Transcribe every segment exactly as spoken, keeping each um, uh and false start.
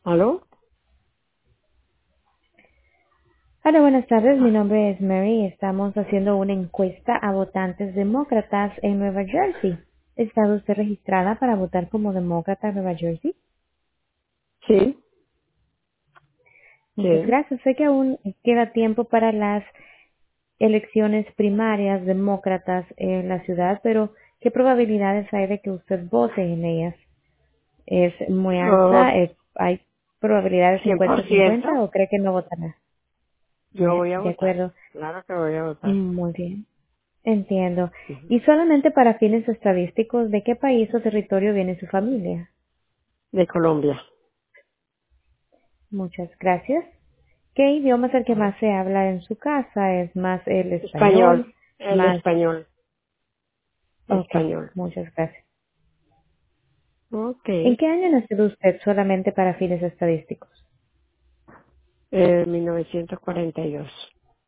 ¿Aló? Hola, buenas tardes. Mi nombre es Mary. Estamos haciendo una encuesta a votantes demócratas en Nueva Jersey. ¿Está usted registrada para votar como demócrata en Nueva Jersey? Sí, Muchas sí. gracias. Sé que aún queda tiempo para las elecciones primarias demócratas en la ciudad, pero ¿qué probabilidades hay de que usted vote en ellas? ¿Es muy Oh, alta? Eh, ¿Hay probabilidades cien por cincuenta ciento. cincuenta o cree que no votará? Yo De, voy a de votar. acuerdo. Claro que voy a votar. Muy bien. Entiendo. Ujú. Y solamente para fines estadísticos, ¿de qué país o territorio viene su familia? De Colombia. Muchas gracias. ¿Qué idioma es el que más se habla en su casa? ¿Es más el Español. español? El Más... español. Ok, Español. muchas gracias. Ok. ¿En qué año nació usted solamente para fines estadísticos? Eh, mil novecientos cuarenta y dos.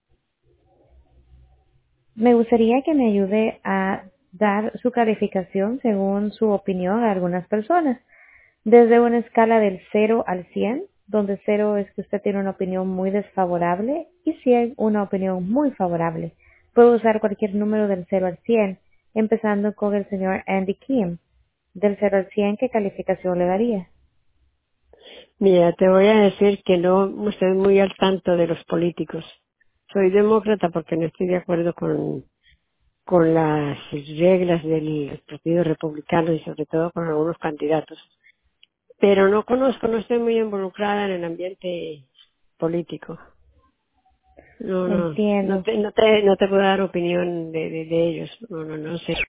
Me gustaría que me ayude a dar su calificación según su opinión a algunas personas. Desde una escala del cero al cien, donde cero es que usted tiene una opinión muy desfavorable y cien una opinión muy favorable. Puedo usar cualquier número del cero al cien, empezando con el señor Andy Kim. Del cero al cien, ¿qué calificación le daría? Mira, te voy a decir que no estoy muy al tanto de los políticos. Soy demócrata porque no estoy de acuerdo con, con las reglas del Partido Republicano y sobre todo con algunos candidatos. Pero no conozco, no estoy muy involucrada en el ambiente político. No, no, no Entiendo. te, no te, no te puedo dar opinión de, de, de ellos. No, no, no sé.